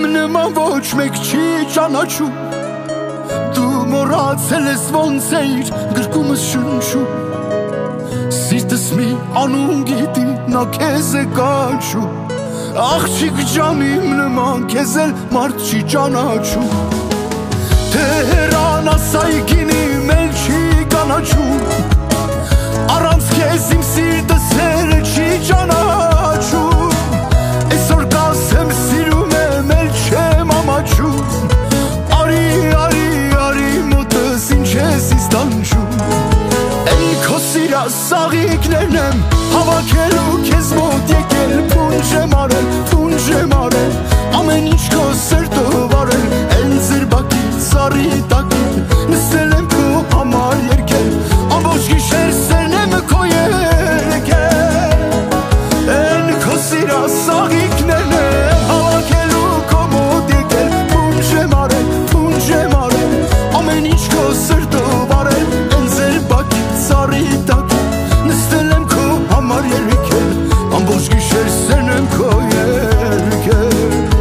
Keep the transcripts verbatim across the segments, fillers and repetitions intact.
իմ նման ոչ մեկ չի ճանաչում, դու մոռացել ես ոնց էիր գրկումս շնչում, սիրտս մի անուն գիտի նա քեզ է կանչում, աղջիկ ջան իմ նման քեզ էլ մարդ չի ճանաչում, թե հեռանաս այգին իմ էլ չի կանաչում, առանց քեզ իմ սիրտս էլ չի ճանաչում, այսօր կասեմ սիրում եմ էլ չեմ ամաչում, արի արի արի մոտս ինչ ես ինձ տանջում, էն քո սիրած սաղիկներն եմ հավաքելու քեզ մոտ եկել, փունջ եմ արել, փունջ եմ արել, ամեն ինչ քո սրտով արել, էն ձրբակի ծառի տակին նստել եմ քո համար երգել, ամբողջ գիշեր սերն եմ քո երգել, էն քո սիրած սաղիկներն եմ հավաքելու քո մոտ եկել, փունջ եմ արել, փունջ եմ արել, ամեն ինչ քո սրտով արել, էն ձրբակի ծառի տակին նստել եմ քո համար երգել, ամբողջ գիշեր սերն եմ քո երգել,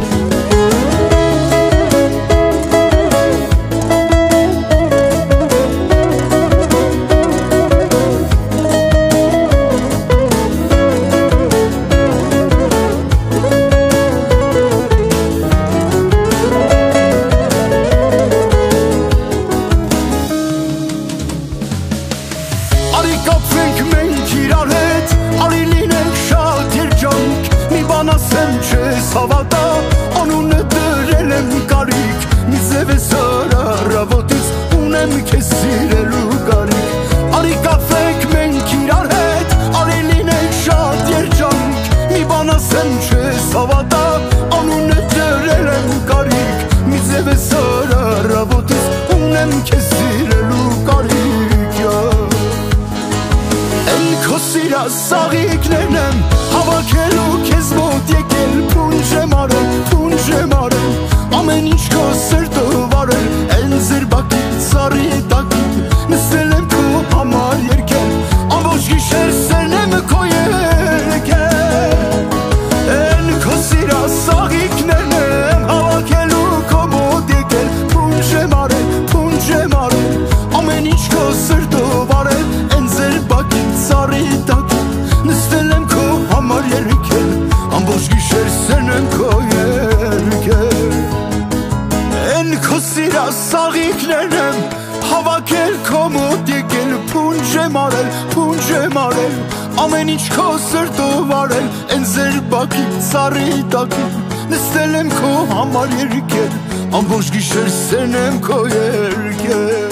արի կապվենք մենք իրար հետ, արի լինենք շատ երջանք, մի բան ասեմ չես հավատա, անունը դրել եմ կարիք, մի ձև ես առավոտից ունեմ քեզ սիրելու կարիք, արի կապվենք մենք իրար հետ, արի լինենք շատ երջանք, մի բան ասեմ չես հավատա, անունը դրել եմ կարիք, մի ձև ես առավոտից ունեմ քեզ սիրելու կարիք, Էն քո սիրած սաղիկներն եմ հավաքելու քեզ մոտ եկել, փունջ եմ արել, փունջ եմ արել, ամեն ինչ քո սրտով արել, էն ձրբակի ծառի տակին նստել եմ քո համար երգել, ամբողջ գիշեր սերն եմ քո երգել, էն քո սիրած սաղիկներն եմ հավաքելու քո մոտ եկել, փունջ եմ արել, փունջ եմ արել, ամեն ինչ քո սրտով արել, էն ձրբակի ծառի տակին նստել եմ քո համար երգել, ամբողջ գիշեր սերն եմ քո երգել, էն քո սիրած սաղիկներն եմ հավաքել քո մոտ եկել, փունջ եմ արել, փունջ եմ արել, ամեն ինչ քո սրտով արել, էն ձրբակի ծառի տակին նստել եմ քո համար երգել, ամբողջ գիշեր սերն եմ քո երգել